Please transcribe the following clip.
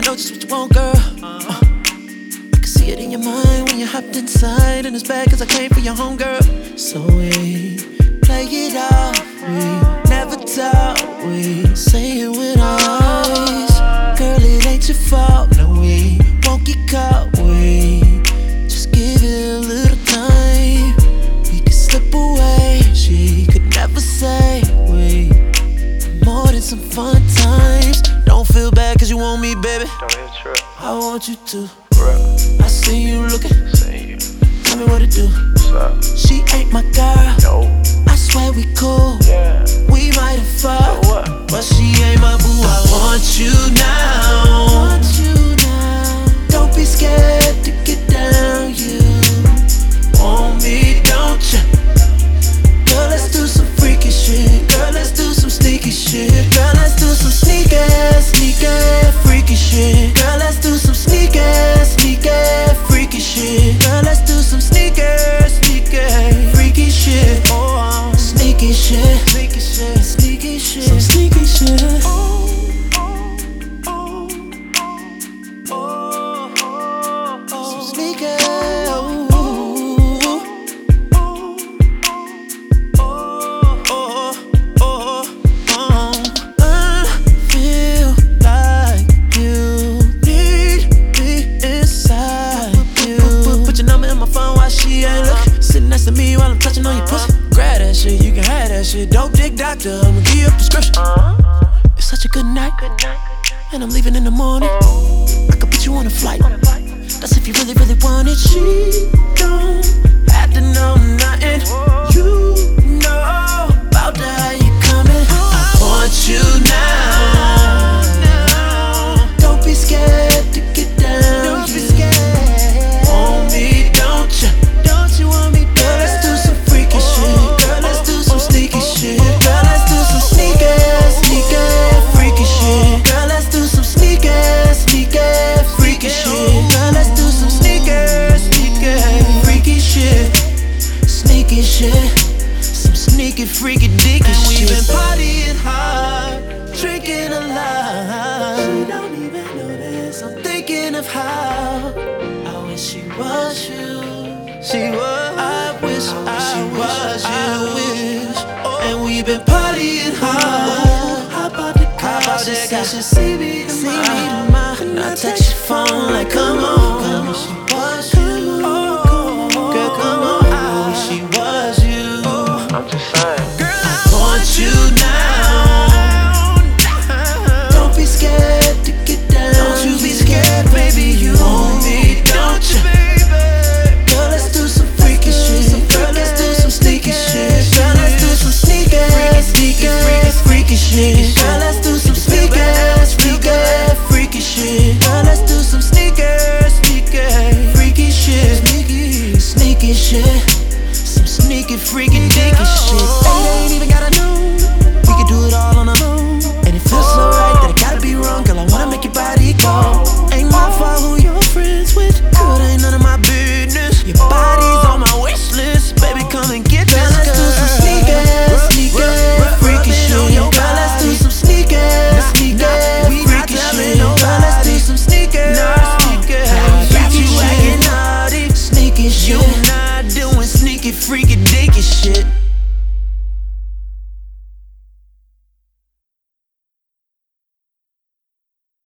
know just what you want, girl. I can see it in your mind when you hopped inside, and it's bad cause I came for your home, girl. So we play it off, we never talk, we say it with our eyes. Girl, it ain't your fault, no, we won't get caught, we just give it a little time. We could slip away, she could never say we more than some fun times. Don't feel bad cause you want me, baby. Don't even trip. I want you to. Bruh. I see you looking. See you. Tell me what to do. What's up? She ain't my girl. No. I swear we cool. Yeah. We might have fought, So what? but she ain't my boo. I want you now. Don't be scared to get down. You want me, don't you? Girl, let's do some freaky shit. Girl, let's do some sneaky shit. Girl, let's do some sneaky, freaky shit. Girl, let's do some sneaky, freaky shit. Girl, let's do some sneaky, freaky shit. Oh, sneaky shit, sneaky shit, sneaky shit, some sneaky shit. Some sneaky. Sitting next to me while I'm touching on your pussy. Grab that shit, you can have that shit. Dope dick doctor, I'ma give you a prescription. It's such a good night, and I'm leaving in the morning. I could put you on a flight. That's if you really, really want it. She don't have to know nothing. You know about that, how you coming. I want you now. Don't be scared to get down. Don't be scared. Want me, don't you? You want me, girl, let's do some freaky shit. Girl, let's do some sneaky shit. Girl, let's do some sneaky, freaky shit. Girl, let's do some sneaky, freaky shit. Girl, let's do some sneaky, freaky shit. Sneaky shit. Some sneaky, freaky, dicky shit. And we've been partying hard, drinking a lot. She don't even know this. I'm thinking of how I wish she was you. She was, I wish I was you. I wish. And we've been partying hard. How about the car? She said she see me tomorrow. And I text your phone like, come on. I wish she was you. Girl, come on. I wish she was you. I'm just saying. Girl, I want you now. Don't be scared to get down. Don't you be scared, baby. You want me, don't you? Shit. Girl, let's do some sneaky, freaky shit. Girl, let's do some sneaky, freaky shit. Sneaky shit. Some sneaky, freaky, dicky shit. And they ain't even gotta know. We can do it all on our own. And it feels so right that it gotta be wrong. Girl, I wanna make your body go. Ain't my fault who you're friends with. Girl, ain't none of my business. Your body's on my wish list. Baby, come and get this. Let's do some sneaky, freaky shit. You not doing sneaky, freaky, dicky shit.